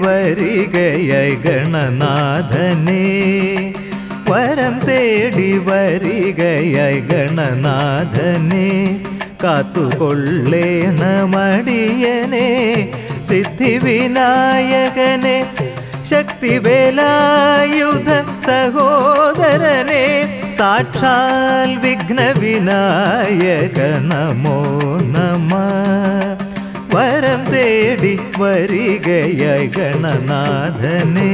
വരികയായി ഗണനാഥനേ, വരം തേടി വരികയായി ഗണനാഥനേ, കാത്തുകൊള്ളേണമടിയനെ സിദ്ധിവിനായകനെ, ശക്തിവേലായുധ സഹോദരനെ, സാക്ഷാൽ വിഘ്നവിനായക നമോ നമഃ. വരം തേടി വരികയായി ഗണനാഥനേ.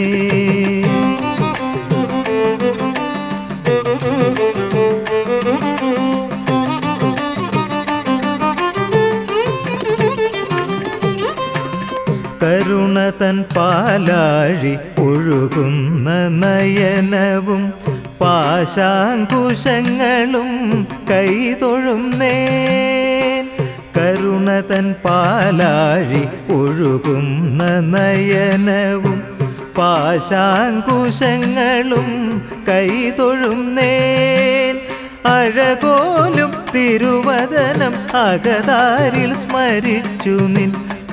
കരുണ തൻ പാലാഴി ഒഴുകുന്ന നയനവും പാശാങ്കുശങ്ങളും കൈതൊഴും നേൻ. കരുണ തൻ പാലാഴി ഒഴുകുന്ന നയനവും പാശാങ്കുശങ്ങളും കൈതൊഴും നേൻ. അഴകോലും തിരുവദനം അകതാരിൽ സ്മരിച്ചു നിൻ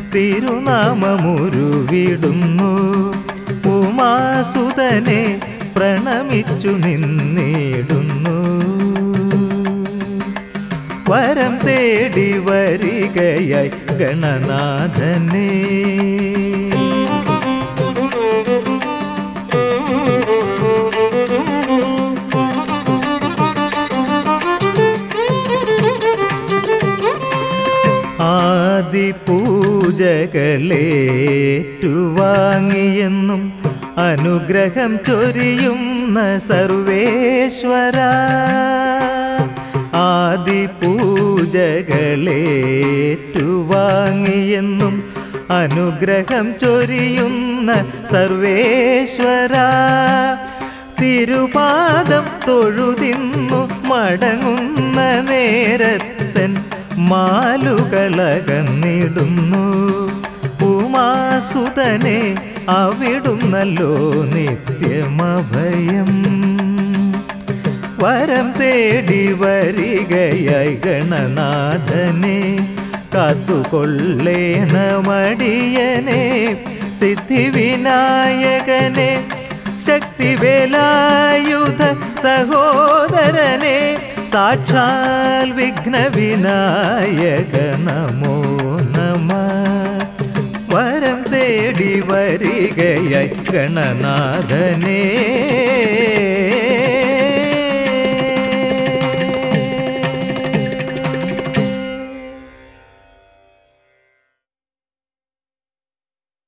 തിരുനാമമുരുവിടുന്നു. ഉമാസുതനെ പ്രണമിച്ചു നിന്നിടുന്നു. വരം തേടി വരികയായി ഗണനാഥനേ. ആദിപൂജകളേറ്റുവാങ്ങിയെന്നും അനുഗ്രഹം ചൊരിയുന്ന സർവേശ്വര. ആദിപൂജകളേറ്റുവാങ്ങിയെന്നും അനുഗ്രഹം ചൊരിയുന്ന സർവേശ്വര. തിരുപാദം തൊഴുതിന്നു മടങ്ങുന്ന നേരത്തൻ മാലുകളകന്നിടുന്നു. ഉമാസുതനെ അവിടുന്നല്ലോ നിത്യമഭയം. വരം തേടി വരികയായി ഗണനാഥനെ, കാത്തുകൊള്ളേണമടിയനെ സിദ്ധിവിനായകനെ, ശക്തിവേലായുധ സഹോദരനെ, സാക്ഷാൽ വിഘ്നവിനായക നമോ നമഃ. വരം തേടി വരികയായി ഗണനാഥനേ.